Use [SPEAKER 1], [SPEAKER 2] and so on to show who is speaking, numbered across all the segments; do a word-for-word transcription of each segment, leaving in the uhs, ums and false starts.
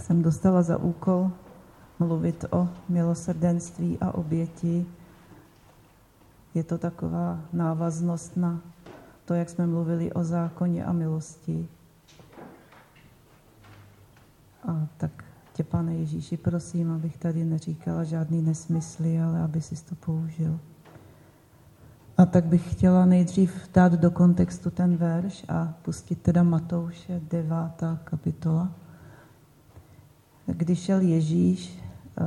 [SPEAKER 1] jsem dostala za úkol mluvit o milosrdenství a oběti. Je to taková návaznost na to, jak jsme mluvili o zákoně a milosti. A tak tě, Pane Ježíši, prosím, abych tady neříkala žádný nesmysly, ale aby jsi to použil. A tak bych chtěla nejdřív dát do kontextu ten verš a pustit teda Matouše, devátá kapitola. Když šel Ježíš,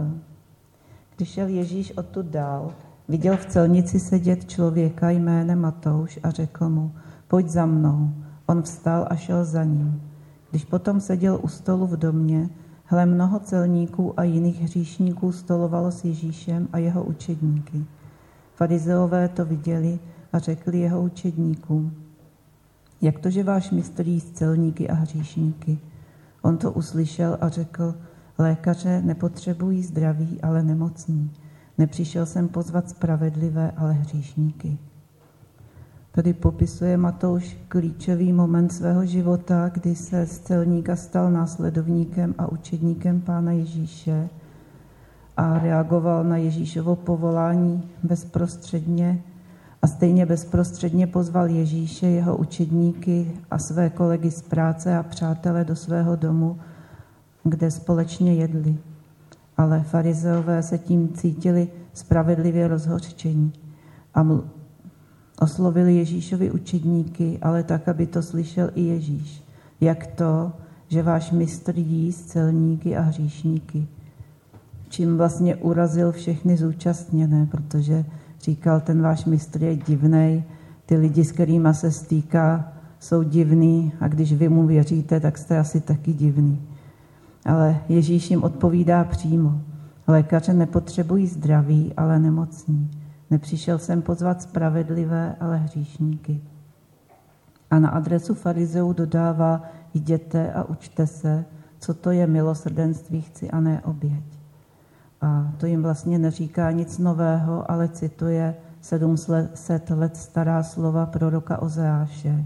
[SPEAKER 1] když šel Ježíš odtud dál, viděl v celnici sedět člověka jménem Matouš a řekl mu, pojď za mnou. On vstal a šel za ním. Když potom seděl u stolu v domě, hle, mnoho celníků a jiných hříšníků stolovalo s Ježíšem a jeho učedníky. Farizeové to viděli a řekli jeho učedníkům, jak to, že váš mistr jí s celníky a hříšníky? On to uslyšel a řekl, lékaře nepotřebují zdraví, ale nemocní. Nepřišel jsem pozvat spravedlivé, ale hříšníky. Tady popisuje Matouš klíčový moment svého života, kdy se z celníka stal následovníkem a učedníkem Pána Ježíše a reagoval na Ježíšovo povolání bezprostředně a stejně bezprostředně pozval Ježíše, jeho učedníky a své kolegy z práce a přátele do svého domu, kde společně jedli. Ale farizeové se tím cítili spravedlivě rozhořčení a ml- oslovili Ježíšovi učedníky, ale tak, aby to slyšel i Ježíš. Jak to, že váš mistr jí s celníky a hříšníky? Čím vlastně urazil všechny zúčastněné, protože říkal, ten váš mistr je divnej, ty lidi, s kterýma se stýká, jsou divný a když vy mu věříte, tak jste asi taky divný. Ale Ježíš jim odpovídá přímo. Lékaře nepotřebují zdraví, ale nemocní. Nepřišel jsem pozvat spravedlivé, ale hříšníky. A na adresu farizeů dodává, jděte a učte se, co to je milosrdenství chci a ne oběť. A to jim vlastně neříká nic nového, ale cituje sedm set let stará slova proroka Ozeáše.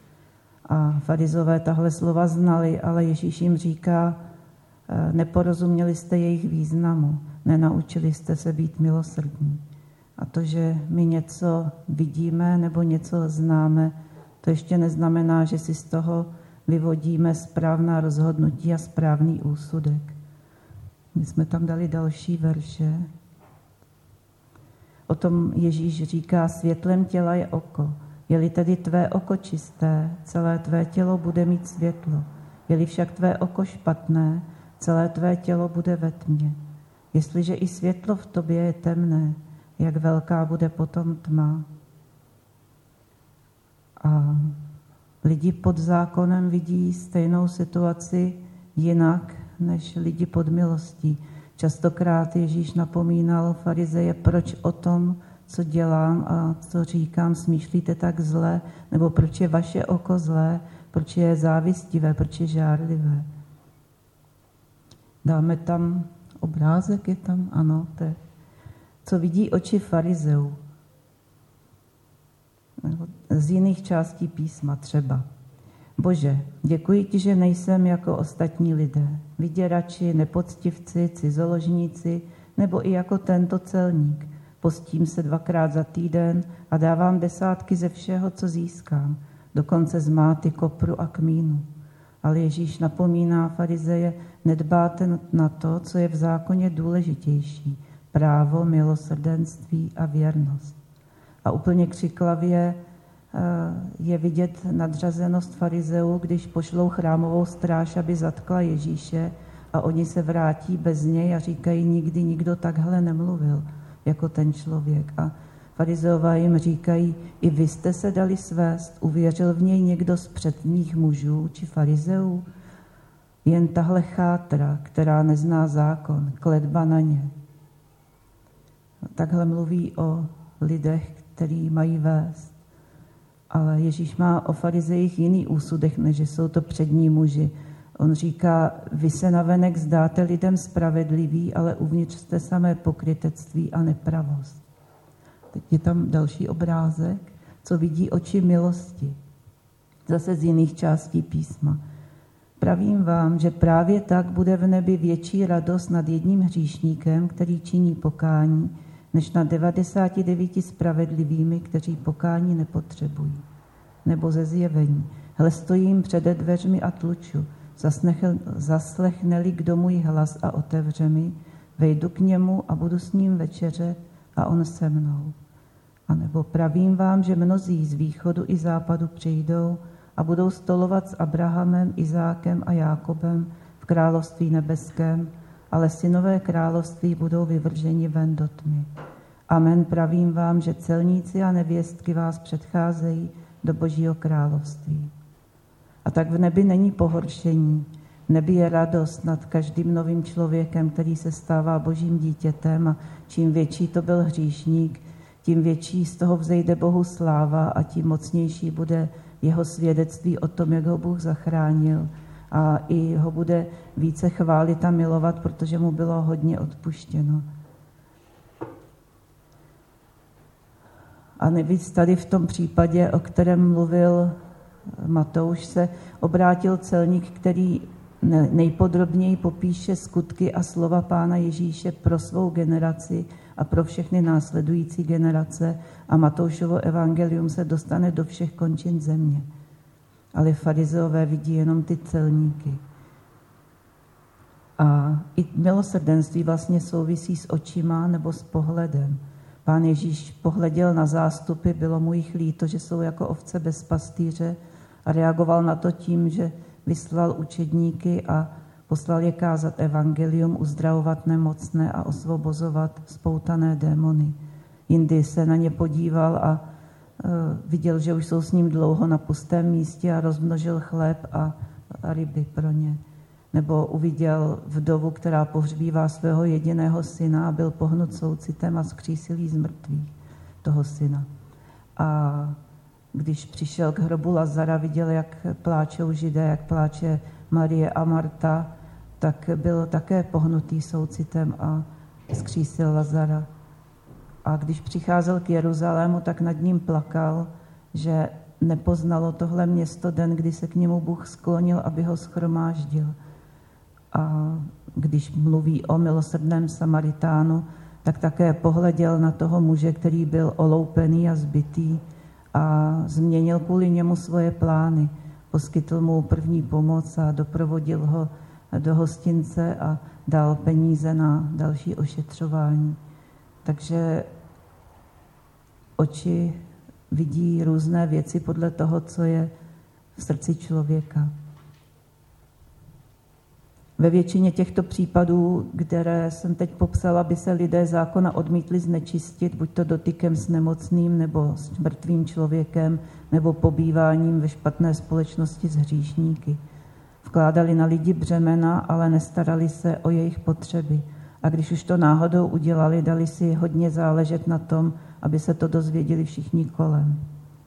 [SPEAKER 1] A farizové tahle slova znali, ale Ježíš jim říká, neporozuměli jste jejich významu, nenaučili jste se být milosrdní. A to, že my něco vidíme nebo něco známe, to ještě neznamená, že si z toho vyvodíme správná rozhodnutí a správný úsudek. My jsme tam dali další verše. O tom Ježíš říká, světlem těla je oko. Je-li tedy tvé oko čisté, celé tvé tělo bude mít světlo. Je-li však tvé oko špatné, celé tvé tělo bude ve tmě. Jestliže i světlo v tobě je temné, jak velká bude potom tma. A lidi pod zákonem vidí stejnou situaci jinak, než lidi pod milostí. Častokrát Ježíš napomínal farizeje, proč o tom, co dělám a co říkám, smýšlíte tak zle, nebo proč je vaše oko zlé, proč je závistivé, proč je žárlivé. Dáme tam obrázek, je tam, ano, to je, co vidí oči farizeů. Z jiných částí písma třeba. Bože, děkuji ti, že nejsem jako ostatní lidé, vyděrači, nepoctivci, cizoložníci, nebo i jako tento celník. Postím se dvakrát za týden a dávám desátky ze všeho, co získám, dokonce z máty, kopru a kmínu. Ale Ježíš napomíná farizeje, nedbáte na to, co je v zákoně důležitější, právo, milosrdenství a věrnost. A úplně křiklavě je vidět nadřazenost farizeů, když pošlou chrámovou stráž, aby zatkla Ježíše a oni se vrátí bez něj a říkají, nikdy nikdo takhle nemluvil jako ten člověk. A farizeové jim říkají, i vy jste se dali svést, uvěřil v něj někdo z předních mužů či farizeů? Jen tahle chátra, která nezná zákon, kletba na ně. Takhle mluví o lidech, který mají vést. Ale Ježíš má o farizejích jiný úsudek, než že jsou to přední muži. On říká, vy se navenek zdáte lidem spravedliví, ale uvnitř jste samé pokrytectví a nepravost. Teď je tam další obrázek, co vidí oči milosti. Zase z jiných částí písma. Pravím vám, že právě tak bude v nebi větší radost nad jedním hříšníkem, který činí pokání, než nad devadesáti devíti spravedlivými, kteří pokání nepotřebují. Nebo ze Zjevení. Hle, stojím přede dveřmi a tluču. Zaslechne-li kdo můj hlas a otevře mi, vejdu k němu a budu s ním večeřet a on se mnou. A nebo pravím vám, že mnozí z východu i západu přijdou a budou stolovat s Abrahamem, Izákem a Jákobem v království nebeském, ale synové království budou vyvrženi ven do tmy. Amen, pravím vám, že celníci a nevěstky vás předcházejí do Božího království. A tak v nebi není pohoršení, v nebi je radost nad každým novým člověkem, který se stává Božím dítětem, a čím větší to byl hříšník, tím větší z toho vzejde Bohu sláva a tím mocnější bude jeho svědectví o tom, jak ho Bůh zachránil, a i ho bude více chválit a milovat, protože mu bylo hodně odpuštěno. A navíc tady v tom případě, o kterém mluvil Matouš, se obrátil celník, který nejpodrobněji popíše skutky a slova Pána Ježíše pro svou generaci a pro všechny následující generace, a Matoušovo evangelium se dostane do všech končin země. Ale farizeové vidí jenom ty celníky. A i milosrdenství vlastně souvisí s očima nebo s pohledem. Pán Ježíš pohleděl na zástupy, bylo mu jich líto, že jsou jako ovce bez pastýře, a reagoval na to tím, že vyslal učedníky a poslal je kázat evangelium, uzdravovat nemocné a osvobozovat spoutané démony. Jindy se na ně podíval a uh, viděl, že už jsou s ním dlouho na pustém místě, a rozmnožil chléb a, a ryby pro ně. Nebo uviděl vdovu, která pohřbívá svého jediného syna, a byl pohnut soucitem a vzkřísil jí z mrtvých toho syna. A když přišel k hrobu Lazara, viděl, jak pláčou Židé, jak pláče Marie a Marta, tak byl také pohnutý soucitem a vzkřísil Lazara. A když přicházel k Jeruzalému, tak nad ním plakal, že nepoznalo tohle město den, kdy se k němu Bůh sklonil, aby ho shromáždil. A když mluví o milosrdném Samaritánu, tak také pohleděl na toho muže, který byl oloupený a zbitý, a změnil kvůli němu svoje plány. Poskytl mu první pomoc a doprovodil ho do hostince a dal peníze na další ošetřování. Takže oči vidí různé věci podle toho, co je v srdci člověka. Ve většině těchto případů, které jsem teď popsala, by se lidé zákona odmítli znečistit, buď to dotykem s nemocným nebo s mrtvým člověkem, nebo pobýváním ve špatné společnosti s hříšníky. Vkládali na lidi břemena, ale nestarali se o jejich potřeby. A když už to náhodou udělali, dali si hodně záležet na tom, aby se to dozvěděli všichni kolem.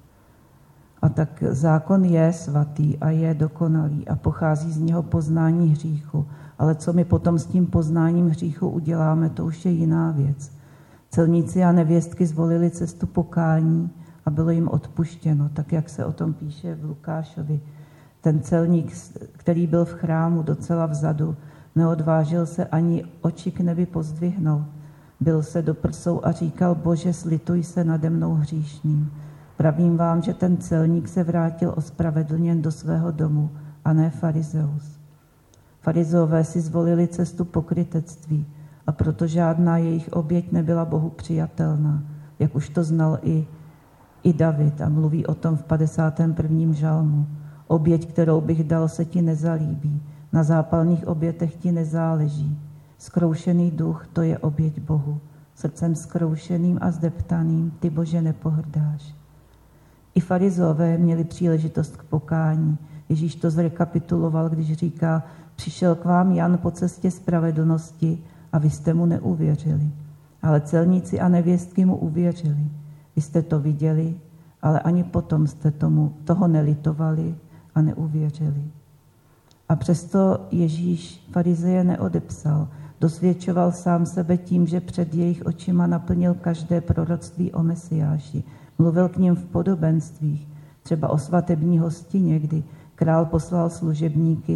[SPEAKER 1] A tak zákon je svatý a je dokonalý a pochází z něho poznání hříchu. Ale co my potom s tím poznáním hříchu uděláme, to už je jiná věc. Celníci a nevěstky zvolili cestu pokání a bylo jim odpuštěno, tak jak se o tom píše v Lukášovi. Ten celník, který byl v chrámu docela vzadu, neodvážil se ani oči k nebi pozdvihnout. Bil se do prsou a říkal: Bože, slituj se nade mnou hříšným. Pravím vám, že ten celník se vrátil ospravedlněn do svého domu, a ne farizeus. Farizeové si zvolili cestu pokrytectví, a proto žádná jejich oběť nebyla Bohu přijatelná, jak už to znal i, i David, a mluví o tom v padesátém prvním žalmu. Oběť, kterou bych dal, se ti nezalíbí, na zápalných obětech ti nezáleží. Zkroušený duch, to je oběť Bohu. Srdcem zkroušeným a zdeptaným ty, Bože, nepohrdáš. I farizové měli příležitost k pokání. Ježíš to zrekapituloval, když říká: přišel k vám Jan po cestě spravedlnosti a vy jste mu neuvěřili. Ale celníci a nevěstky mu uvěřili. Vy jste to viděli, ale ani potom jste tomu, toho nelitovali a neuvěřili. A přesto Ježíš farizeje neodepsal. Dosvědčoval sám sebe tím, že před jejich očima naplnil každé proroctví o Mesiáši. Mluvil k nim v podobenstvích, třeba o svatební hostině, kdy král poslal služebníky,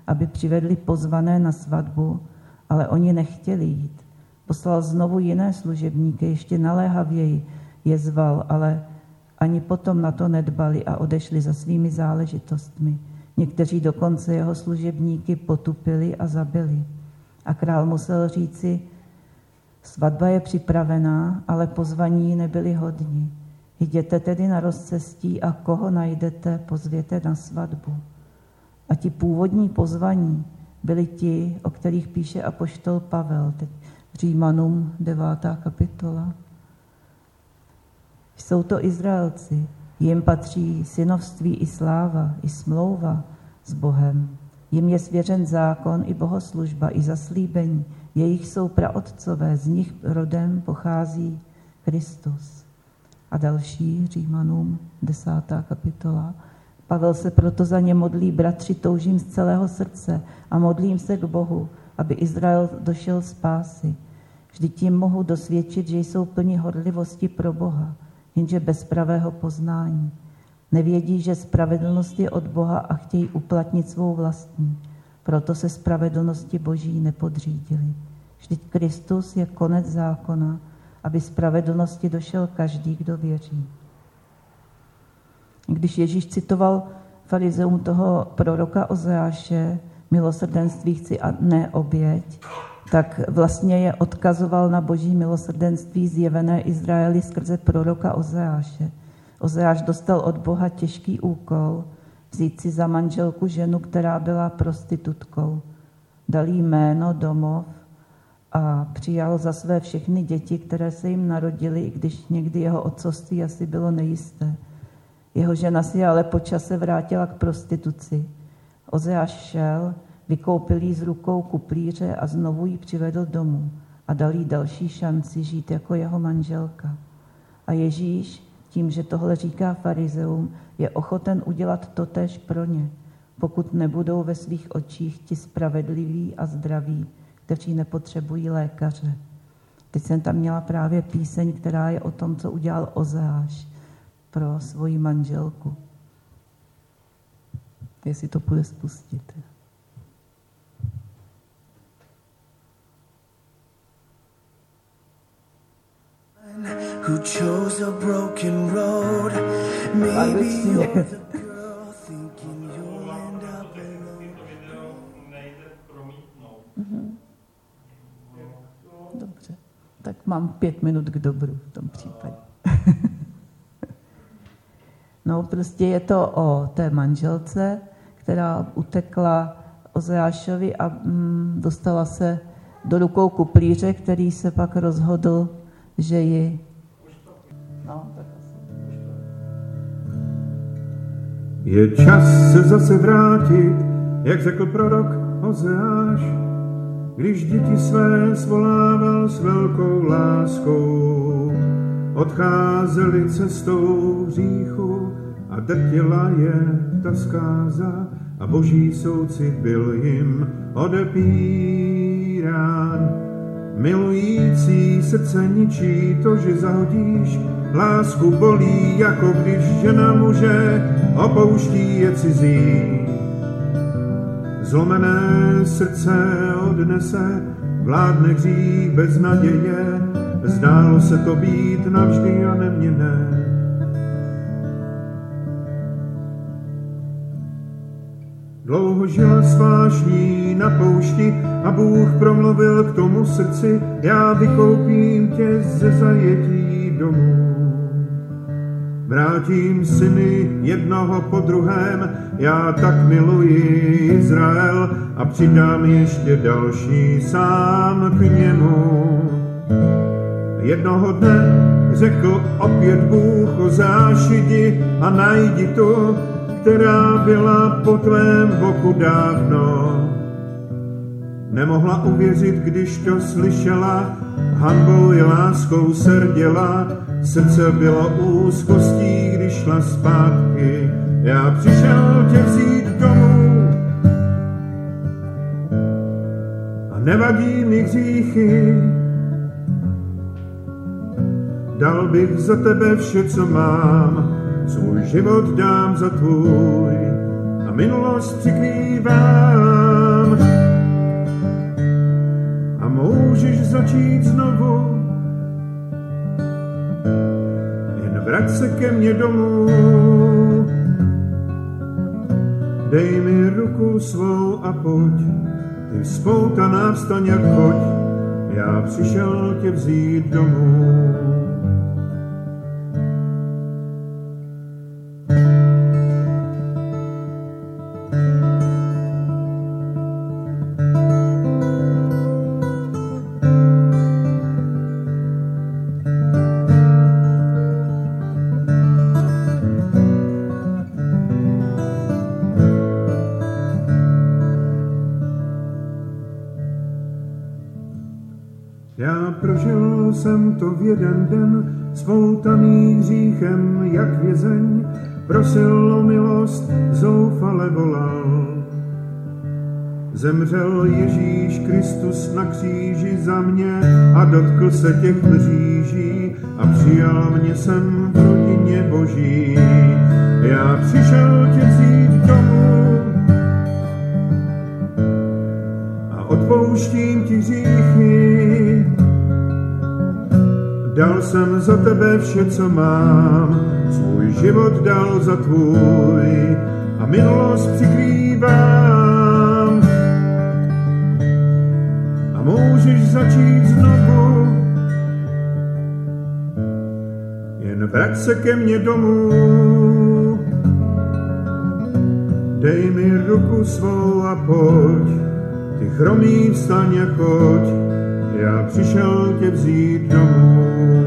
[SPEAKER 1] aby přivedli pozvané na svatbu, ale oni nechtěli jít. Poslal znovu jiné služebníky, ještě naléhavěji je zval, ale ani potom na to nedbali a odešli za svými záležitostmi. Někteří dokonce jeho služebníky potupili a zabili. A král musel říci, svatba je připravená, ale pozvaní nebyli hodní. Jděte tedy na rozcestí a koho najdete, pozvěte na svatbu. A ti původní pozvaní byli ti, o kterých píše apoštol Pavel, teď Římanům devátá kapitola. Jsou to Izraelci, jim patří synovství i sláva, i smlouva s Bohem. Jim je svěřen zákon i bohoslužba, i zaslíbení. Jejich jsou praotcové, z nich rodem pochází Kristus. A další, Římanům desátá kapitola. Pavel se proto za ně modlí, bratři, toužím z celého srdce a modlím se k Bohu, aby Izrael došel spásy. Vždyť jim mohu dosvědčit, že jsou plní horlivosti pro Boha, jenže bez pravého poznání. Nevědí, že spravedlnost je od Boha a chtějí uplatnit svou vlastní. Proto se spravedlnosti Boží nepodřídili. Vždyť Kristus je konec zákona, aby spravedlnosti došel každý, kdo věří. Když Ježíš citoval farizeum toho proroka Ozeáše, milosrdenství chci a ne oběť, tak vlastně je odkazoval na Boží milosrdenství zjevené Izraeli skrze proroka Ozeáše. Ozeáš dostal od Boha těžký úkol vzít si za manželku ženu, která byla prostitutkou. Dal jí jméno, domov a přijal za své všechny děti, které se jim narodily, i když někdy jeho otcovství asi bylo nejisté. Jeho žena si ale po čase vrátila k prostituci. Ozeáš šel, vykoupil jí z rukou kuplíře a znovu ji přivedl domů a dal jí další šanci žít jako jeho manželka. A Ježíš, tím, že tohle říká farizeum, je ochoten udělat totéž pro ně, pokud nebudou ve svých očích ti spravedliví a zdraví, kteří nepotřebují lékaře. Teď jsem tam měla právě píseň, která je o tom, co udělal Ozeáš pro svoji manželku. Jestli to půjde spustit.
[SPEAKER 2] Who chose a broken road? Maybe you're the girl thinking you'll end up alone.
[SPEAKER 1] Mhm. Dobře, tak mám pět minut k dobru v tom případě. No, prostě je to o té manželce, která utekla Ozeášovi a mm, dostala se do rukou kuplíře, který se pak rozhodl, že ji... No, tak asi.
[SPEAKER 3] Je čas se zase vrátit, jak řekl prorok Ozeáš, když děti své svolával s velkou láskou. Odcházeli cestou hříchu a drtila je ta zkáza a boží soucit byl jim odepírán. Milující srdce ničí to, že zahodíš, lásku bolí, jako když žena muže opouští je cizí. Zlomené srdce odnese, vládne hřích bez naděje, zdálo se to být navždy a neměnné. Dlouho žila s vášní na poušti a Bůh promluvil k tomu srdci, já vykoupím tě ze zajetí domů. Vrátím syny jednoho po druhém, já tak miluji Izrael a přidám ještě další sám k němu. Jednoho dne řekl opět Bůh Ozeáši, jdi a najdi tu, která byla po tvém boku dávno. Nemohla uvěřit, když to slyšela, hanbou i láskou se rděla, srdce bylo úzkostí, když šla zpátky. Já přišel tě vzít domů a nevadí mi hříchy. Dal bych za tebe vše, co mám, svůj život dám za tvůj a minulost přikrývám. sám a můžeš začít znovu. Jen vrať se ke mně domů, dej mi ruku svou a pojď, ty spoutaná vstaň a choď, já přišel tě vzít domů. Já prožil jsem to v jeden den, spoutaný hříchem jak vězeň, prosil o milost, zoufale volal. Zemřel Ježíš Kristus na kříži za mě a dotkl se těch mříží a přijal mě sem v rodině Boží. Já přišel tě vzít domů a odpouštím ti hříchy. Dal jsem za tebe vše, co mám, svůj život dal za tvůj a minulost přikrývám. A můžeš začít znovu, jen vrať se ke mně domů. Dej mi ruku svou a pojď, ty chromý vstaň a choď, já přišel tě vzít domů.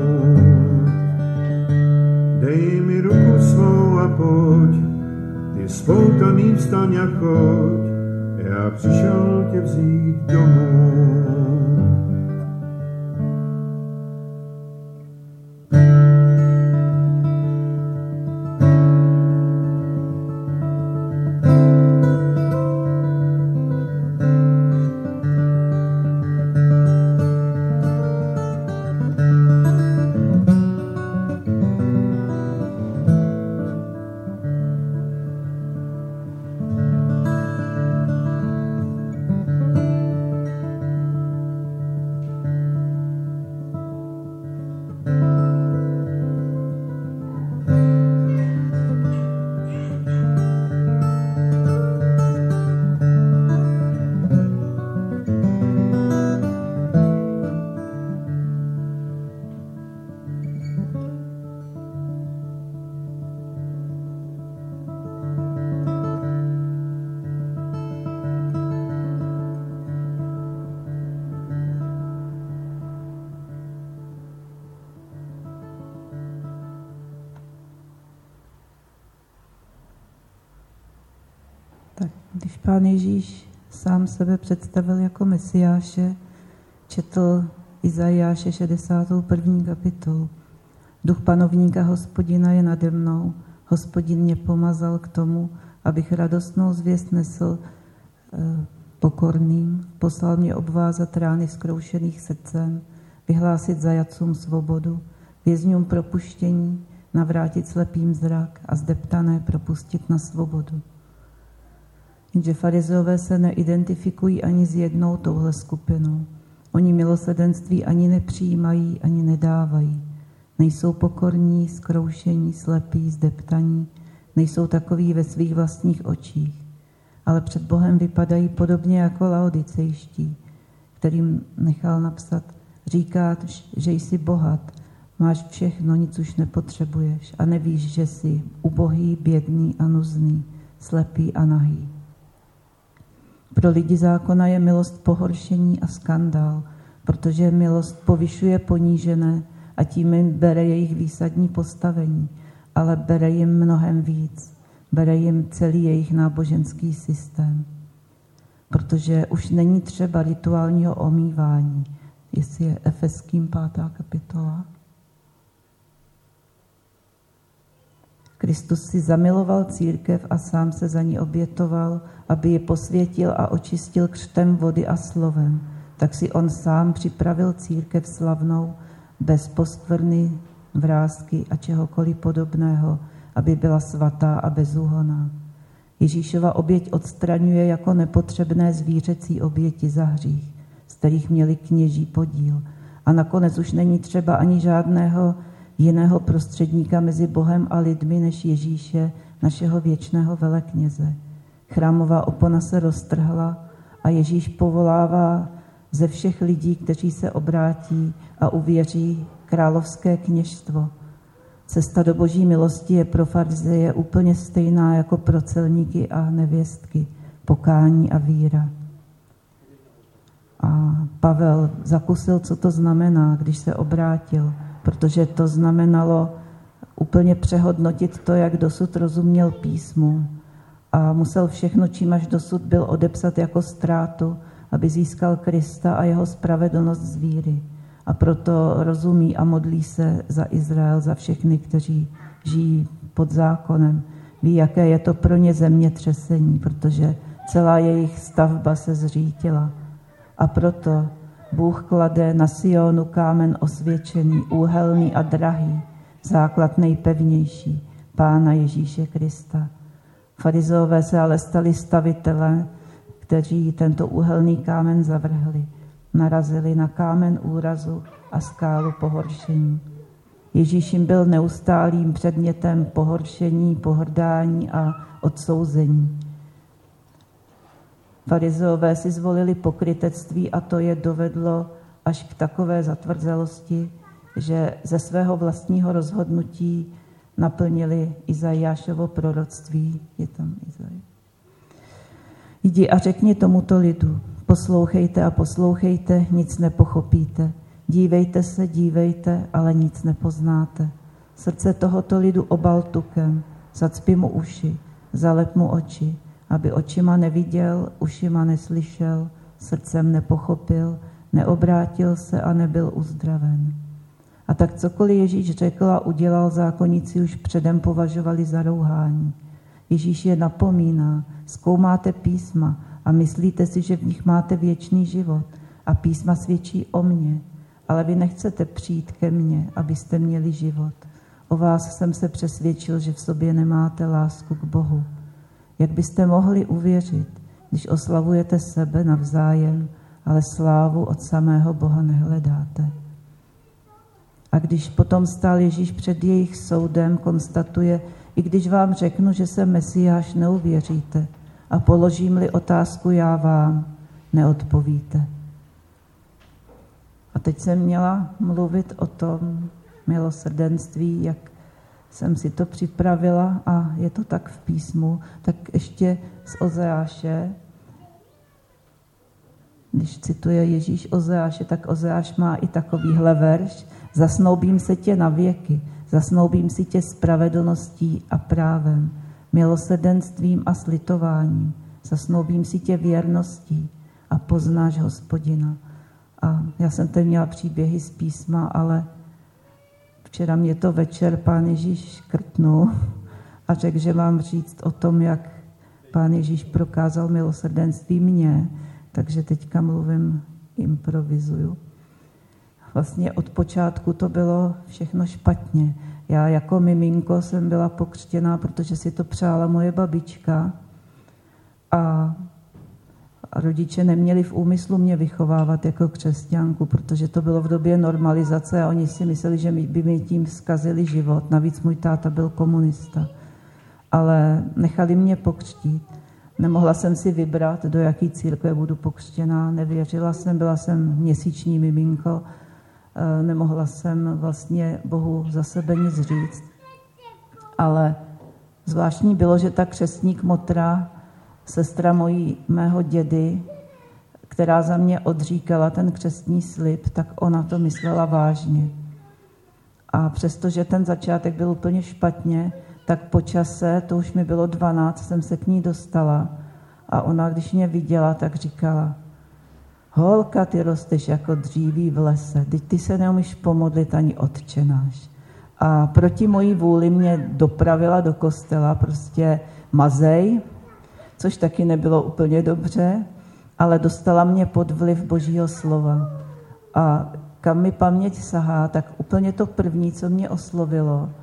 [SPEAKER 3] Dej mi ruku svou a pojď, ty spoutaný vstaň a choď, já přišel tě vzít domů.
[SPEAKER 1] Tak když Pán Ježíš sám sebe představil jako Mesiáše, četl Izajáše šedesátou první kapitolu. Duch panovníka Hospodina je nade mnou, Hospodin mě pomazal k tomu, abych radostnou zvěst nesl eh, pokorným, poslal mě obvázat rány zkroušených srdcem, vyhlásit zajatcům svobodu, vězňům propuštění, navrátit slepým zrak a zdeptané propustit na svobodu. Jenže farizeové se neidentifikují ani s jednou touhle skupinou. Oni milosrdenství ani nepřijímají, ani nedávají. Nejsou pokorní, zkroušení, slepí, zdeptaní, nejsou takoví ve svých vlastních očích, ale před Bohem vypadají podobně jako laodicejští, kterým nechal napsat: říkáš, že jsi bohat, máš všechno, nic už nepotřebuješ a nevíš, že jsi ubohý, bědný a nuzný, slepý a nahý. Pro lidi zákona je milost pohoršení a skandál, protože milost povyšuje ponížené a tím jim bere jejich výsadní postavení, ale bere jim mnohem víc, bere jim celý jejich náboženský systém. Protože už není třeba rituálního omývání, jestli je Efeským pátá kapitola. Kristus si zamiloval církev a sám se za ní obětoval, aby ji posvětil a očistil křtem vody a slovem. Tak si on sám připravil církev slavnou, bez poskvrny, vrásky a čehokoliv podobného, aby byla svatá a bezúhonná. Ježíšova oběť odstraňuje jako nepotřebné zvířecí oběti za hřích, z kterých měli kněží podíl. A nakonec už není třeba ani žádného jiného prostředníka mezi Bohem a lidmi než Ježíše, našeho věčného velekněze. Chrámová opona se roztrhla a Ježíš povolává ze všech lidí, kteří se obrátí a uvěří, královské kněžstvo. Cesta do boží milosti je pro farizeje úplně stejná jako pro celníky a nevěstky, pokání a víra. A Pavel zakusil, co to znamená, když se obrátil, protože to znamenalo úplně přehodnotit to, jak dosud rozuměl písmu a musel všechno, čím až dosud byl, odepsat jako ztrátu, aby získal Krista a jeho spravedlnost z víry. A proto rozumí a modlí se za Izrael, za všechny, kteří žijí pod zákonem. Ví, jaké je to pro ně zemětřesení, protože celá jejich stavba se zřítila. A proto Bůh klade na Sionu kámen osvědčený, úhelný a drahý, základ nejpevnější, Pána Ježíše Krista. Farizeové se ale stali stavitele, kteří tento úhelný kámen zavrhli. Narazili na kámen úrazu a skálu pohoršení. Ježíš jim byl neustálým předmětem pohoršení, pohrdání a odsouzení. Farizeové si zvolili pokrytectví a to je dovedlo až k takové zatvrzelosti, že ze svého vlastního rozhodnutí naplnili Izajášovo proroctví. Je tam Izajáš. Jdi a řekni tomuto lidu, poslouchejte a poslouchejte, nic nepochopíte. Dívejte se, dívejte, ale nic nepoznáte. Srdce tohoto lidu obal tukem, zacpi mu uši, zalep mu oči, aby očima neviděl, ušima neslyšel, srdcem nepochopil, neobrátil se a nebyl uzdraven. A tak cokoliv Ježíš řekl a udělal, zákonníci už předem považovali za rouhání. Ježíš je napomíná, zkoumáte písma a myslíte si, že v nich máte věčný život a písma svědčí o mně, ale vy nechcete přijít ke mně, abyste měli život. O vás jsem se přesvědčil, že v sobě nemáte lásku k Bohu. Jak byste mohli uvěřit, když oslavujete sebe navzájem, ale slávu od samého Boha nehledáte? A když potom stál Ježíš před jejich soudem, konstatuje, i když vám řeknu, že jsem Mesiáš, neuvěříte a položím-li otázku já vám, neodpovíte. A teď jsem měla mluvit o tom milosrdenství, jak jsem si to připravila a je to tak v písmu, tak ještě z Ozeáše, když cituje Ježíš Ozeáše, tak Ozeáš má i takovýhle verš: zasnoubím se tě na věky, zasnoubím si tě spravedlností a právem, milosrdenstvím a slitováním, zasnoubím si tě věrností a poznáš Hospodina. A já jsem teď měla příběhy z písma, ale včera mě to večer Pán Ježíš škrtnul a řekl, že mám říct o tom, jak Pán Ježíš prokázal milosrdenství mně, takže teďka mluvím, improvizuju. Vlastně od počátku to bylo všechno špatně. Já jako miminko jsem byla pokřtěná, protože si to přála moje babička a rodiče neměli v úmyslu mě vychovávat jako křesťanku, protože to bylo v době normalizace a oni si mysleli, že by mi tím zkazili život. Navíc můj táta byl komunista. Ale nechali mě pokřtít. Nemohla jsem si vybrat, do jaký církve budu pokřtěná. Nevěřila jsem, byla jsem měsíční miminko. Nemohla jsem vlastně Bohu za sebe nic říct. Ale zvláštní bylo, že ta křestník Motra, sestra mojí, mého dědy, která za mě odříkala ten křestní slib, tak ona to myslela vážně. A přestože ten začátek byl úplně špatně, tak po čase, to už mi bylo dvanáct, jsem se k ní dostala a ona, když mě viděla, tak říkala: holka, ty rosteš jako dříví v lese, teď ty se neumíš pomodlit ani Otčenáš. A proti mojí vůli mě dopravila do kostela, prostě mazej, což taky nebylo úplně dobře, ale dostala mě pod vliv Božího slova. A kam mi paměť sahá, tak úplně to první, co mě oslovilo,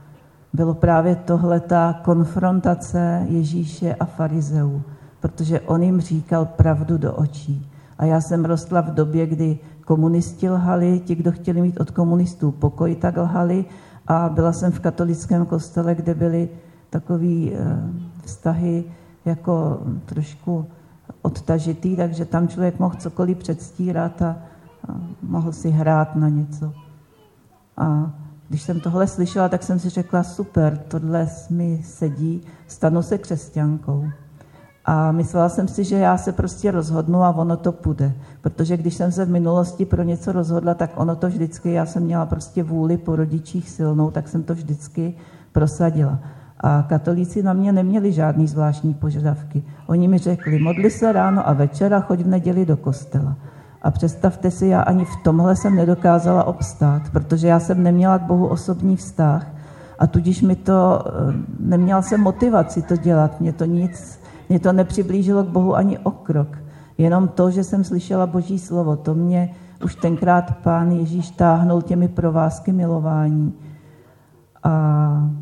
[SPEAKER 1] bylo právě tohle ta konfrontace Ježíše a farizeů, protože on jim říkal pravdu do očí. A já jsem rostla v době, kdy komunisti lhali, ti, kdo chtěli mít od komunistů pokoj, tak lhali, a byla jsem v katolickém kostele, kde byly takový vztahy jako trošku odtažitý, takže tam člověk mohl cokoliv předstírat a mohl si hrát na něco. A když jsem tohle slyšela, tak jsem si řekla, super, tohle mi sedí, stanu se křesťankou. A myslela jsem si, že já se prostě rozhodnu a ono to půjde. Protože když jsem se v minulosti pro něco rozhodla, tak ono to vždycky, já jsem měla prostě vůli po rodičích silnou, tak jsem to vždycky prosadila. A katolíci na mě neměli žádný zvláštní požadavky. Oni mi řekli, modli se ráno a večer a choď v neděli do kostela. A představte si, já ani v tomhle jsem nedokázala obstát, protože já jsem neměla k Bohu osobní vztah a tudíž mi to, neměla jsem motivaci to dělat, mě to nic, mě to nepřiblížilo k Bohu ani o krok. Jenom to, že jsem slyšela Boží slovo, to mě už tenkrát Pán Ježíš táhnul těmi provázky milování. A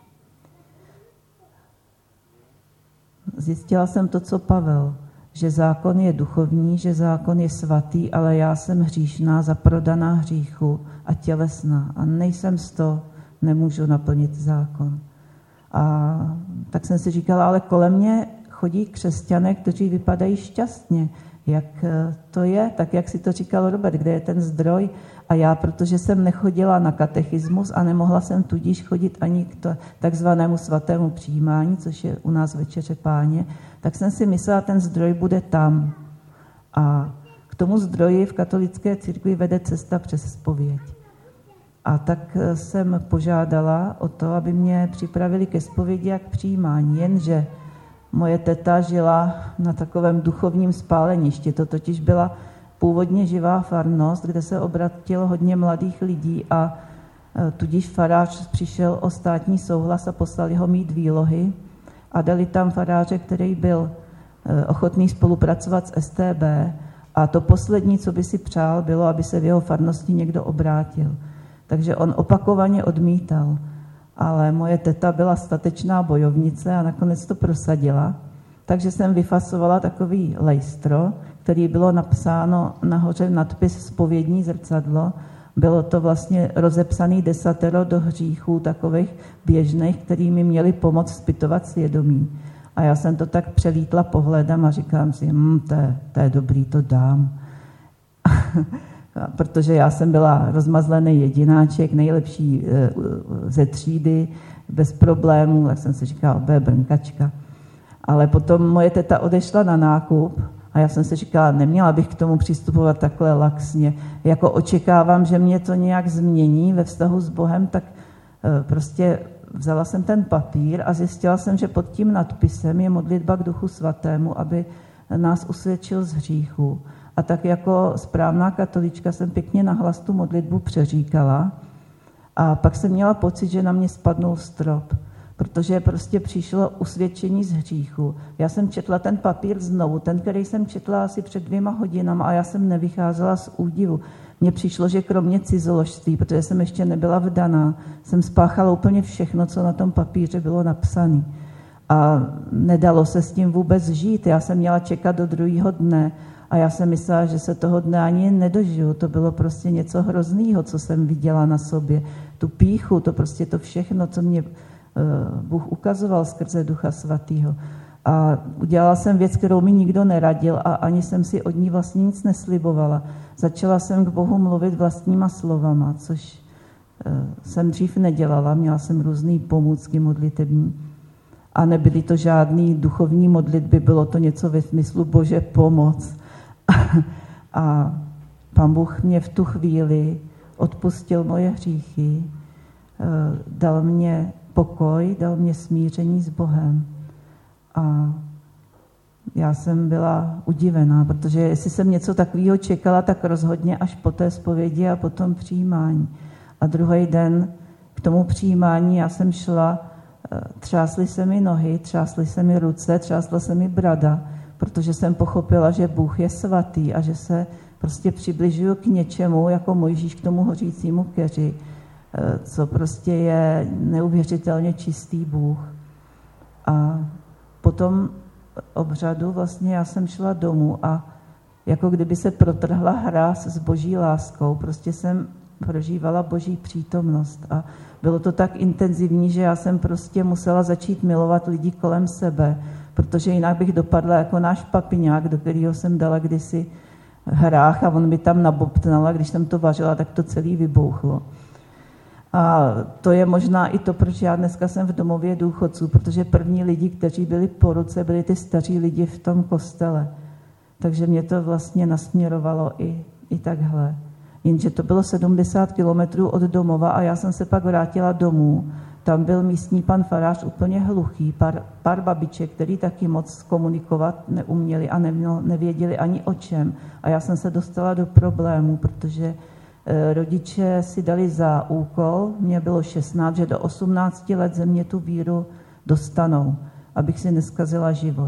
[SPEAKER 1] zjistila jsem to, co Pavel, že zákon je duchovní, že zákon je svatý, ale já jsem hříšná, zaprodaná hříchu a tělesná a nejsem z toho, nemůžu naplnit zákon. A tak jsem si říkala, ale kolem mě chodí křesťané, kteří vypadají šťastně. Jak to je? Tak jak si to říkal Robert, kde je ten zdroj? A já, protože jsem nechodila na katechismus a nemohla jsem tudíž chodit ani k takzvanému svatému přijímání, což je u nás večeře Páně, tak jsem si myslela, ten zdroj bude tam. A k tomu zdroji v katolické církvi vede cesta přes zpověď. A tak jsem požádala o to, aby mě připravili ke zpovědi a k přijímání, jenže moje teta žila na takovém duchovním spáleništi. To totiž byla původně živá farnost, kde se obratilo hodně mladých lidí a tudíž farář přišel o státní souhlas a poslali ho mít výlohy a dali tam faráře, který byl ochotný spolupracovat s S T B a to poslední, co by si přál, bylo, aby se v jeho farnosti někdo obrátil. Takže on opakovaně odmítal. Ale moje teta byla statečná bojovnice a nakonec to prosadila. Takže jsem vyfasovala takový lejstro, který bylo napsáno nahoře nadpis Zpovědní zrcadlo. Bylo to vlastně rozepsaný desatero do hříchů takových běžných, který mi měli pomoct zpytovat svědomí. A já jsem to tak přelítla pohledem a říkám si, hm, to, je, to je dobrý, to dám. Protože já jsem byla rozmazlený jedináček, nejlepší ze třídy, bez problémů, tak jsem si říkala, B, brnkačka. Ale potom moje teta odešla na nákup a já jsem si říkala, neměla bych k tomu přistupovat takhle laxně. Jako očekávám, že mě to nějak změní ve vztahu s Bohem, tak prostě vzala jsem ten papír a zjistila jsem, že pod tím nadpisem je modlitba k Duchu Svatému, aby nás usvědčil z hříchu. A tak jako správná katolička jsem pěkně nahlas tu modlitbu přeříkala a pak jsem měla pocit, že na mě spadnul strop, protože prostě přišlo usvědčení z hříchu. Já jsem četla ten papír znovu, ten, který jsem četla asi před dvěma hodinama a já jsem nevycházela z údivu. Mně přišlo, že kromě cizoložství, protože jsem ještě nebyla vdaná, jsem spáchala úplně všechno, co na tom papíře bylo napsané. A nedalo se s tím vůbec žít. Já jsem měla čekat do druhého dne, a já jsem myslela, že se toho dne ani nedožiju. To bylo prostě něco hroznýho, co jsem viděla na sobě. Tu pýchu, to prostě to všechno, co mě Bůh ukazoval skrze Ducha Svatého. A udělala jsem věc, kterou mi nikdo neradil a ani jsem si od ní vlastně nic neslibovala. Začala jsem k Bohu mluvit vlastníma slovama, což jsem dřív nedělala. Měla jsem různý pomůcky modlitební. A nebyly to žádný duchovní modlitby, bylo to něco ve smyslu Bože pomoc. A Pán Bůh mě v tu chvíli odpustil moje hříchy, dal mě pokoj, dal mě smíření s Bohem. A já jsem byla udivená, protože jestli jsem něco takového čekala, tak rozhodně až po té zpovědi a potom přijímání. A druhý den k tomu přijímání já jsem šla, třásly se mi nohy, třásly se mi ruce, třásla se mi brada, protože jsem pochopila, že Bůh je svatý a že se prostě přibližuju k něčemu, jako Mojžíš k tomu hořícímu keři, co prostě je neuvěřitelně čistý Bůh. A po tom obřadu vlastně já jsem šla domů a jako kdyby se protrhla hráz s boží láskou, prostě jsem prožívala boží přítomnost a bylo to tak intenzivní, že já jsem prostě musela začít milovat lidi kolem sebe, protože jinak bych dopadla jako náš papiňák, do kterého jsem dala kdysi hrách a on mi tam nabobtnal a když jsem to vařila, tak to celý vybouchlo. A to je možná i to, proč já dneska jsem v domově důchodců, protože první lidi, kteří byli po ruce, byli ty staří lidi v tom kostele. Takže mě to vlastně nasměrovalo i, i takhle. Jenže to bylo sedmdesát kilometrů od domova a já jsem se pak vrátila domů. Tam byl místní pan farář úplně hluchý, pár, pár babiček, který taky moc komunikovat neuměli a neměl, nevěděli ani o čem. A já jsem se dostala do problému, protože e, rodiče si dali za úkol, mě bylo šestnáct, že do osmnácti let ze mě tu víru dostanou, abych si neskazila život.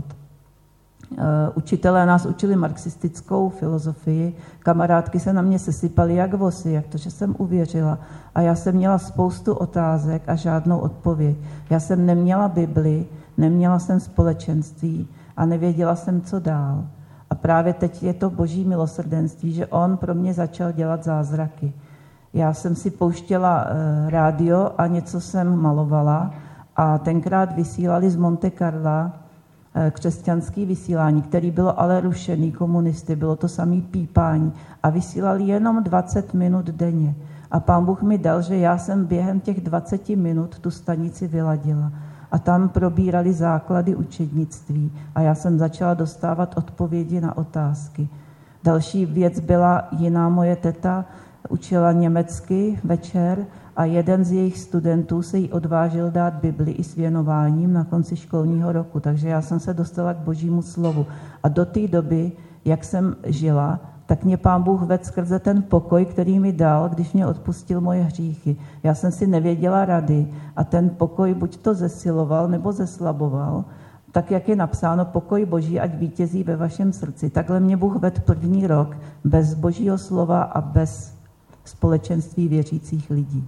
[SPEAKER 1] Učitelé nás učili marxistickou filozofii, kamarádky se na mě sesypaly jak vosy, jak to, že jsem uvěřila. A já jsem měla spoustu otázek a žádnou odpověď. Já jsem neměla Bibli, neměla jsem společenství a nevěděla jsem, co dál. A právě teď je to boží milosrdenství, že on pro mě začal dělat zázraky. Já jsem si pouštěla rádio a něco jsem malovala a tenkrát vysílali z Monte Carla křesťanský vysílání, který bylo ale rušený komunisty, bylo to samý pípání a vysílali jenom dvacet minut denně. A pán Bůh mi dal, že já jsem během těch dvaceti minut tu stanici vyladila. A tam probírali základy učednictví a já jsem začala dostávat odpovědi na otázky. Další věc byla jiná, moje teta učila německy večer a jeden z jejich studentů se jí odvážil dát Bibli i s věnováním na konci školního roku. Takže já jsem se dostala k božímu slovu. A do té doby, jak jsem žila, tak mě pán Bůh vedl skrze ten pokoj, který mi dal, když mě odpustil moje hříchy. Já jsem si nevěděla rady a ten pokoj buď to zesiloval, nebo zeslaboval, tak jak je napsáno, pokoj boží, ať vítězí ve vašem srdci. Takhle mě Bůh vedl první rok bez božího slova a bez společenství věřících lidí.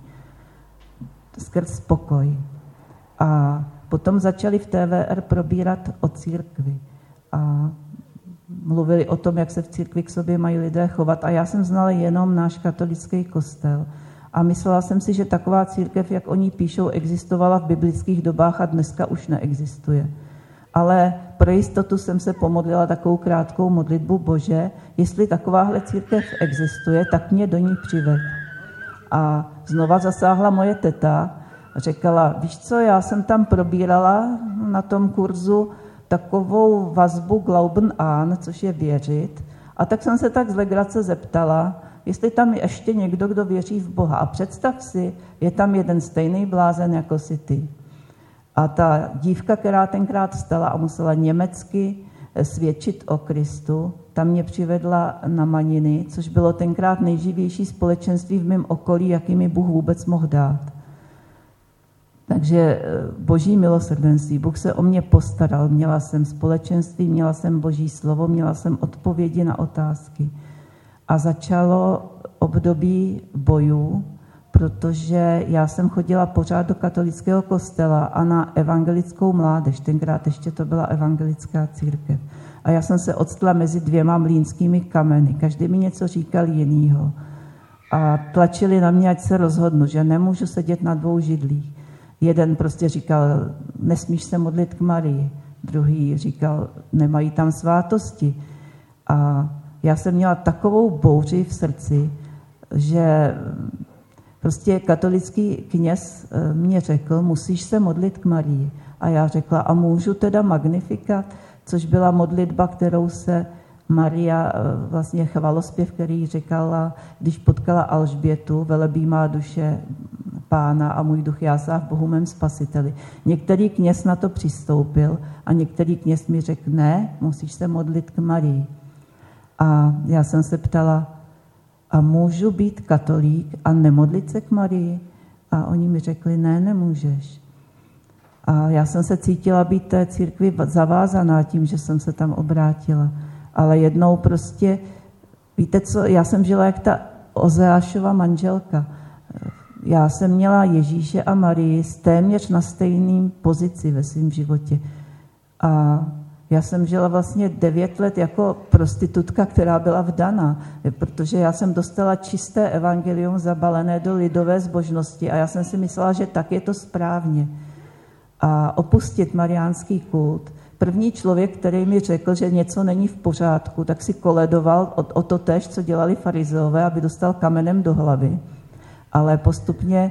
[SPEAKER 1] Skrz pokoj. A potom začali v T V R probírat o církvi. A mluvili o tom, jak se v církvi k sobě mají lidé chovat. A já jsem znala jenom náš katolický kostel. A myslela jsem si, že taková církev, jak oni píšou, existovala v biblických dobách a dneska už neexistuje. Ale pro jistotu jsem se pomodlila takovou krátkou modlitbu: Bože, jestli takováhle církev existuje, tak mě do ní přiveď. A znova zasáhla moje teta, řekala, víš co, já jsem tam probírala na tom kurzu takovou vazbu Glauben an, což je věřit. A tak jsem se tak z legrace zeptala, jestli tam je ještě někdo, kdo věří v Boha. A představ si, je tam jeden stejný blázen jako si ty. A ta dívka, která tenkrát stala a musela německy svědčit o Kristu, tam mě přivedla na Maniny, což bylo tenkrát nejživější společenství v mém okolí, jaký mi Bůh vůbec mohl dát. Takže boží milosrdenství, Bůh se o mě postaral, měla jsem společenství, měla jsem boží slovo, měla jsem odpovědi na otázky. A začalo období bojů, protože já jsem chodila pořád do katolického kostela a na evangelickou mládež, tenkrát ještě to byla evangelická církev. A já jsem se odstla mezi dvěma mlýnskými kameny, každý mi něco říkal jinýho. A tlačili na mě, ať se rozhodnu, že nemůžu sedět na dvou židlích. Jeden prostě říkal, nesmíš se modlit k Marii, druhý říkal, nemají tam svátosti. A já jsem měla takovou bouři v srdci, že prostě katolický kněz mě řekl, musíš se modlit k Marii. A já řekla, a můžu teda Magnificat, což byla modlitba, kterou se Maria, vlastně chvalospěv, který říkala, když potkala Alžbětu, velebí má duše Pána a můj duch jásá v Bohu mém spasiteli. Některý kněz na to přistoupil a některý kněz mi řekl, ne, musíš se modlit k Marii. A já jsem se ptala, a můžu být katolík a nemodlit se k Marii? A oni mi řekli, ne, nemůžeš. A já jsem se cítila být té církvi zavázaná tím, že jsem se tam obrátila. Ale jednou prostě, víte co, já jsem žila jak ta Ozeášova manželka. já jsem měla Ježíše a Marii téměř na stejným pozici ve svém životě. A já jsem žila vlastně devět let jako prostitutka, která byla vdaná, protože já jsem dostala čisté evangelium zabalené do lidové zbožnosti a já jsem si myslela, že tak je to správně. A opustit mariánský kult. První člověk, který mi řekl, že něco není v pořádku, tak si koledoval o, o to též, co dělali farizeové, aby dostal kamenem do hlavy. Ale postupně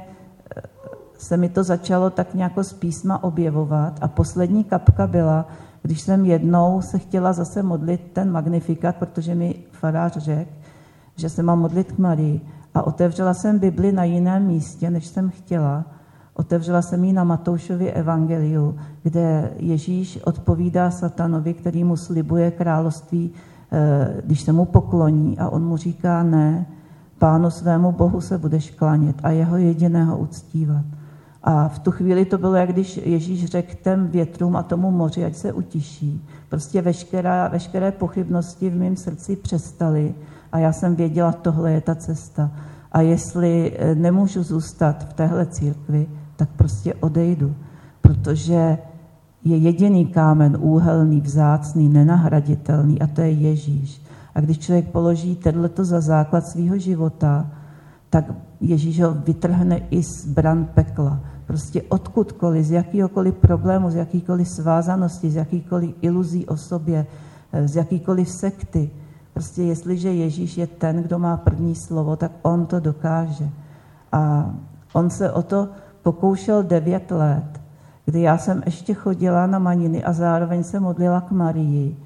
[SPEAKER 1] se mi to začalo tak nějak z písma objevovat a poslední kapka byla, když jsem jednou se chtěla zase modlit ten magnifikát, protože mi farář řekl, že se mám modlit k Marii. A otevřela jsem Bibli na jiném místě, než jsem chtěla. Otevřela jsem ji na Matoušově evangeliu, kde Ježíš odpovídá satanovi, který mu slibuje království, když se mu pokloní. A on mu říká, ne, Pánu svému Bohu se budeš klanět a jeho jediného uctívat. A v tu chvíli to bylo, jak když Ježíš řekl těm větrům a tomu moři, ať se utiší. Prostě veškerá, veškeré pochybnosti v mém srdci přestaly a já jsem věděla, tohle je ta cesta. A jestli nemůžu zůstat v téhle církvi, tak prostě odejdu, protože je jediný kámen úhelný, vzácný, nenahraditelný a to je Ježíš. A když člověk položí tohleto za základ svého života, tak Ježíš ho vytrhne i z bran pekla. Prostě odkudkoliv, z jakýhokoliv problému, z jakýkoliv svázanosti, z jakýkoliv iluzí o sobě, z jakýkoliv sekty. Prostě jestliže Ježíš je ten, kdo má první slovo, tak on to dokáže. A on se o to pokoušel devět let, kdy já jsem ještě chodila na maniny a zároveň se modlila k Marii.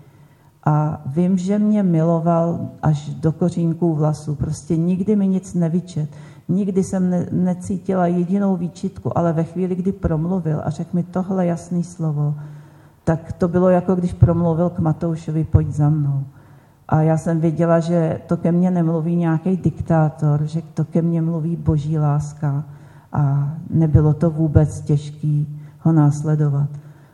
[SPEAKER 1] A vím, že mě miloval až do kořínků vlasů. Prostě nikdy mi nic nevyčet. Nikdy jsem ne, necítila jedinou výčitku, ale ve chvíli, kdy promluvil a řekl mi tohle jasné slovo, tak to bylo jako když promluvil k Matoušovi, pojď za mnou. A já jsem věděla, že to ke mně nemluví nějaký diktátor, že to ke mně mluví boží láska. A nebylo to vůbec těžký ho následovat.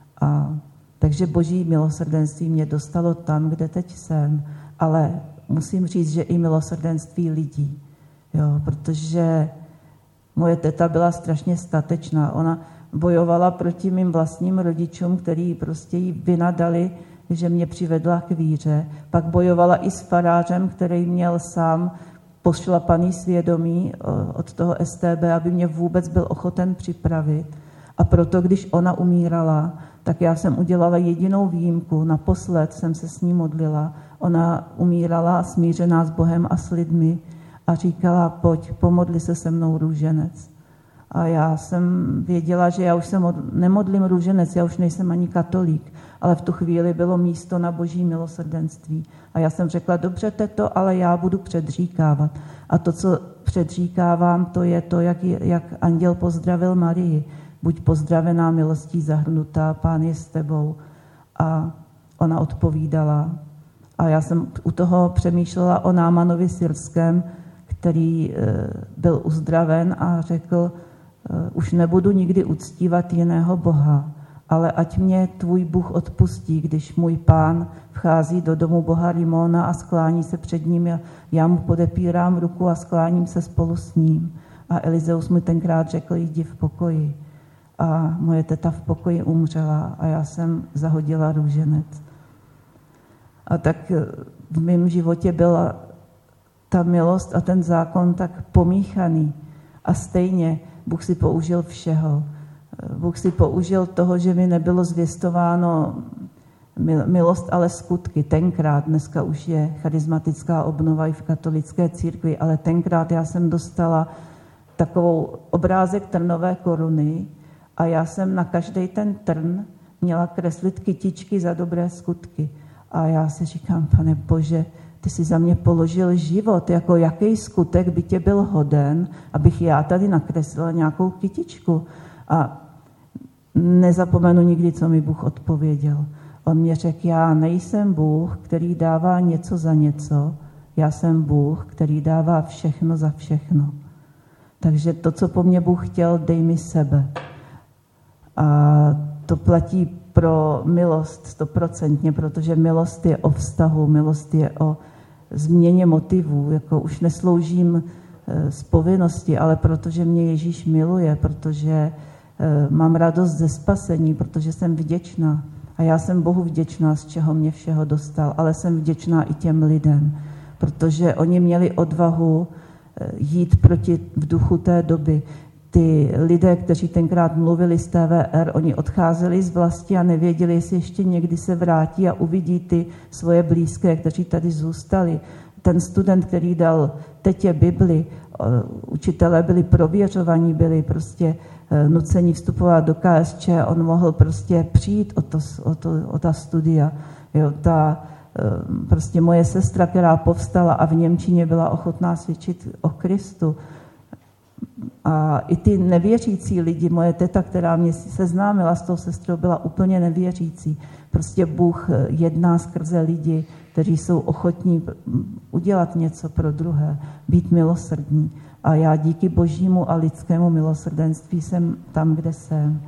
[SPEAKER 1] A takže boží milosrdenství mě dostalo tam, kde teď jsem, ale musím říct, že i milosrdenství lidí, jo, protože moje teta byla strašně statečná. Ona bojovala proti mým vlastním rodičům, který prostě jí vynadali, že mě přivedla k víře. Pak bojovala i s farářem, který měl sám pošlapaný svědomí od toho S T B, aby mě vůbec byl ochoten připravit. A proto, když ona umírala, tak já jsem udělala jedinou výjimku. Naposled jsem se s ní modlila. Ona umírala smířená s Bohem a s lidmi a říkala, pojď, pomodli se se mnou růženec. A já jsem věděla, že já už se mod, nemodlím růženec, já už nejsem ani katolík, ale v tu chvíli bylo místo na boží milosrdenství. A já jsem řekla, dobře teto, ale já budu předříkávat. A to, co předříkávám, to je to, jak, jak anděl pozdravil Marii. Buď pozdravená, milostí zahrnutá, Pán je s tebou. A ona odpovídala. A já jsem u toho přemýšlela o Námanovi syrském, který byl uzdraven a řekl, už nebudu nikdy uctívat jiného Boha, ale ať mě tvůj Bůh odpustí, když můj Pán vchází do domu boha Rimona a sklání se před ním, já mu podepírám ruku a skláním se spolu s ním. A Elizeus mi tenkrát řekl, jdi v pokoji. A moje teta v pokoji umřela a já jsem zahodila růženec. A tak v mém životě byla ta milost a ten zákon tak pomíchaný. A stejně Bůh si použil všeho. Bůh si použil toho, že mi nebylo zvěstováno milost, ale skutky. Tenkrát, dneska už je charismatická obnova i v katolické církvi, ale tenkrát já jsem dostala takovou obrázek trnové koruny a já jsem na každý ten trn měla kreslit kytičky za dobré skutky. A já si říkám, Pane Bože, ty jsi za mě položil život, jako jaký skutek by tě byl hoden, abych já tady nakreslila nějakou kytičku. A nezapomenu nikdy, co mi Bůh odpověděl. On mě řekl, já nejsem Bůh, který dává něco za něco, já jsem Bůh, který dává všechno za všechno. Takže to, co po mně Bůh chtěl, dej mi sebe. A to platí pro milost stoprocentně, protože milost je o vztahu, milost je o změně motivů. Jako už nesloužím z povinnosti, ale protože mě Ježíš miluje, protože mám radost ze spasení, protože jsem vděčná. A já jsem Bohu vděčná, z čeho mě všeho dostal, ale jsem vděčná i těm lidem, protože oni měli odvahu jít proti v duchu té doby. Ty lidé, kteří tenkrát mluvili z T V R, oni odcházeli z vlasti a nevěděli, jestli ještě někdy se vrátí a uvidí ty svoje blízké, kteří tady zůstali. Ten student, který dal tetě Bibli, učitelé byli prověřovaní, byli prostě nuceni vstupovat do K S Č, on mohl prostě přijít o, to, o, to, o ta studia. Jo, ta, prostě moje sestra, která povstala a v němčině byla ochotná svědčit o Kristu. A i ty nevěřící lidi, moje teta, která mě seznámila s tou sestrou, byla úplně nevěřící. Prostě Bůh jedná skrze lidi, kteří jsou ochotní udělat něco pro druhé, být milosrdní. A já díky božímu a lidskému milosrdenství jsem tam, kde jsem.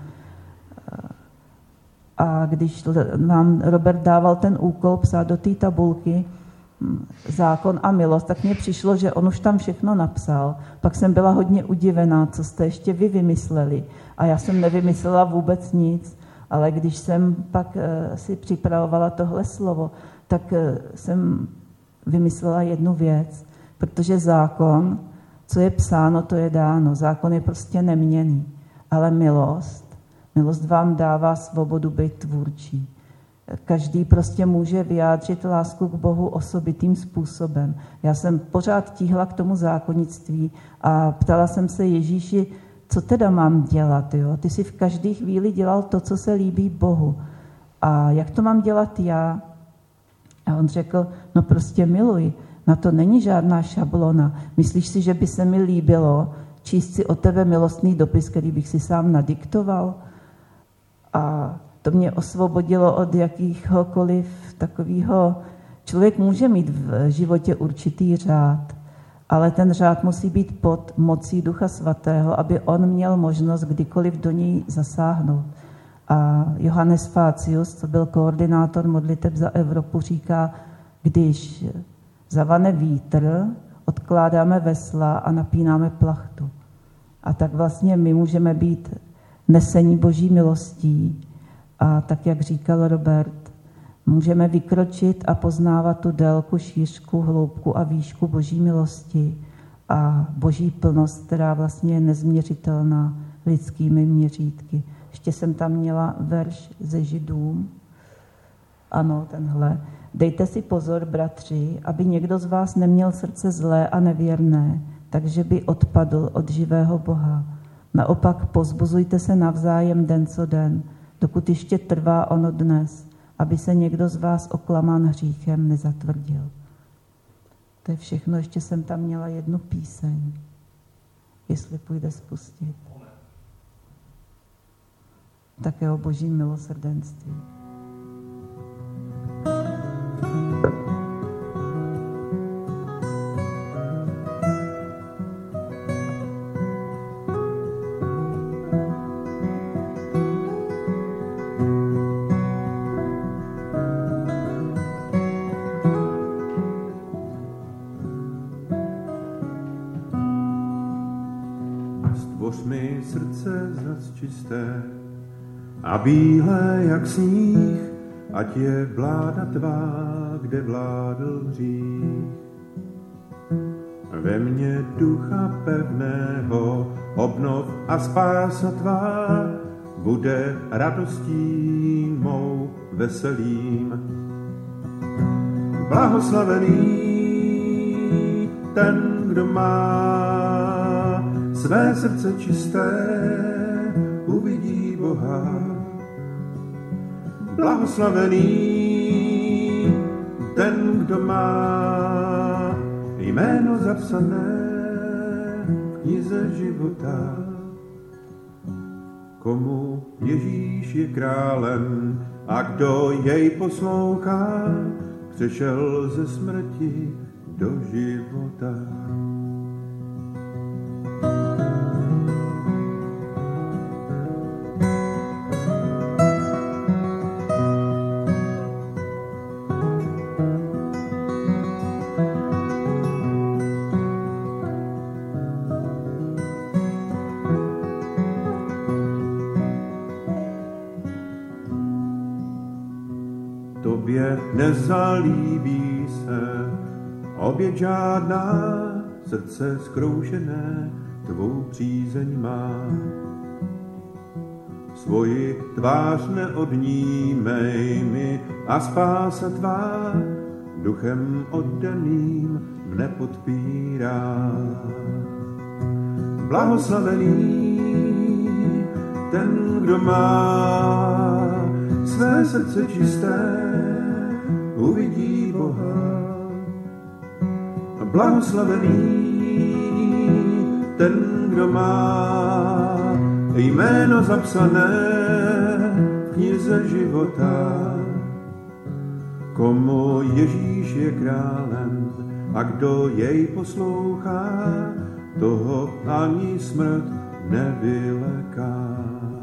[SPEAKER 1] A když nám Robert dával ten úkol psát do té tabulky zákon a milost, tak mně přišlo, že on už tam všechno napsal. Pak jsem byla hodně udivená, co jste ještě vy vymysleli. A já jsem nevymyslela vůbec nic, ale když jsem pak si připravovala tohle slovo, tak jsem vymyslela jednu věc, protože zákon, co je psáno, to je dáno. Zákon je prostě neměnný, ale milost, milost vám dává svobodu být tvůrčí. Každý prostě může vyjádřit lásku k Bohu osobitým způsobem. Já jsem pořád tíhla k tomu zákonnictví a ptala jsem se Ježíši, co teda mám dělat? Jo? Ty jsi v každé chvíli dělal to, co se líbí Bohu. A jak to mám dělat já? A on řekl, no prostě miluj. Na to není žádná šablona. Myslíš si, že by se mi líbilo číst si o tebe milostný dopis, který bych si sám nadiktoval? A to mě osvobodilo od jakýchkoliv takového... Člověk může mít v životě určitý řád, ale ten řád musí být pod mocí Ducha Svatého, aby on měl možnost kdykoliv do něj zasáhnout. A Johannes Fácius, co byl koordinátor modliteb za Evropu, říká, když zavane vítr, odkládáme vesla a napínáme plachtu. A tak vlastně my můžeme být nesení Boží milostí. A tak, jak říkal Robert, můžeme vykročit a poznávat tu délku, šířku, hloubku a výšku Boží milosti a Boží plnost, která vlastně je nezměřitelná lidskými měřítky. Ještě jsem tam měla verš ze Židům. Ano, tenhle. Dejte si pozor, bratři, aby někdo z vás neměl srdce zlé a nevěrné, takže by odpadl od živého Boha. Naopak pozbuzujte se navzájem den co den, dokud ještě trvá ono dnes, aby se někdo z vás oklamán hříchem nezatvrdil. To je všechno, ještě jsem tam měla jednu píseň, jestli půjde spustit. Také o Božím milosrdenství.
[SPEAKER 3] Stvoř mi srdce zas čisté a bílé jak sníh, ať je vláda tvá, kde vládl hřích. Ve mně ducha pevného obnov a spása tvá bude radostí mou veselým. Blahoslavený ten, kdo má své srdce čisté, uvidí Boha. Blahoslavený ten, kdo má jméno zapsané v knize života. Komu Ježíš je králem a kdo jej poslouchá, přešel ze smrti do života. nezalíbí se oběť žádná, srdce zkroušené tvou přízeň má. Svoji tvář neodnímej mi a spása tvá duchem oddaným mne podpírá. Blahoslavený ten, kdo má své srdce čisté, uvidí Boha. Blahoslavený ten, kdo má jméno zapsané v knize života. Komu Ježíš je králem a kdo jej poslouchá, toho ani smrt nevyleká.